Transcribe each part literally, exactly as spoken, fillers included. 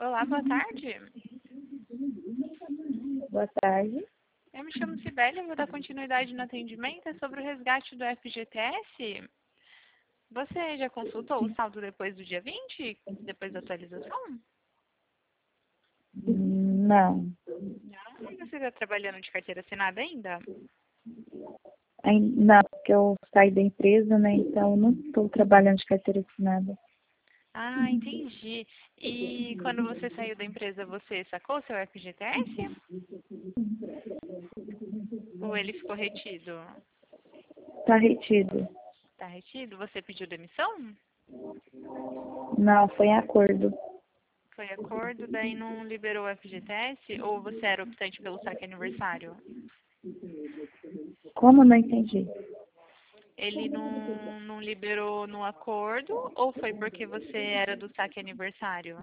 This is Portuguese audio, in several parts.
Olá, boa tarde. Boa tarde. Eu me chamo Cibele, vou dar continuidade no atendimento. É sobre o resgate do F G T S. Você já consultou o saldo depois do dia vinte? Depois da atualização? Não. Não. E você está trabalhando de carteira assinada ainda? Ai- Não, porque eu saí da empresa, né? Então não estou trabalhando de carteira assinada. Ah, entendi. E quando você saiu da empresa, você sacou seu F G T S? Ou ele ficou retido? Está retido. Está retido? Você pediu demissão? Não, foi em acordo. Foi acordo, daí não liberou o F G T S? Ou você era optante pelo saque aniversário? Como? Não entendi. Ele não, não liberou no acordo ou foi porque você era do saque aniversário?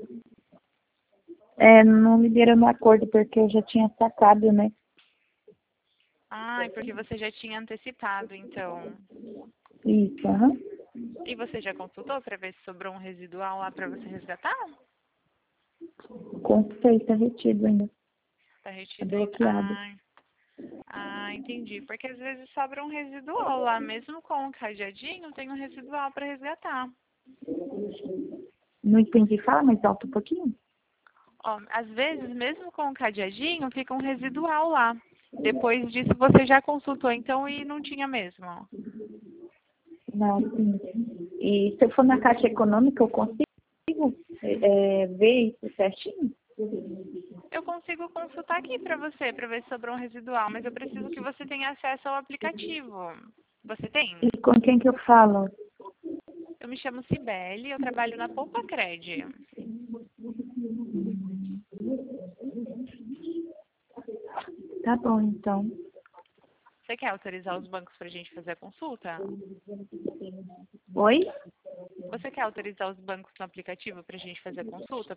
É, não me deram no acordo porque eu já tinha sacado, né? Ah, é porque você já tinha antecipado, então. Isso, aham. E você já consultou para ver se sobrou um residual lá para você resgatar? Consultei, está retido ainda. Tá Está retido ainda? bloqueado. Ah, ah, entendi. Porque às vezes sobra um residual lá, mesmo com o cadeadinho, tem um residual para resgatar. Não entendi. Fala mais alto um pouquinho. Ó, às vezes, mesmo com o cadeadinho, fica um residual lá. Depois disso, você já consultou, então, e não tinha mesmo. Não, sim. E se eu for na Caixa Econômica, eu consigo é, ver isso certinho? Eu consigo consultar aqui para você, para ver se sobrou um residual, mas eu preciso que você tenha acesso ao aplicativo. Você tem? E com quem que eu falo? Eu me chamo Cibele, eu trabalho na Poupa Cred. Tá bom, então. Você quer autorizar os bancos para a gente fazer a consulta? Oi? Você quer autorizar os bancos no aplicativo para a gente fazer a consulta?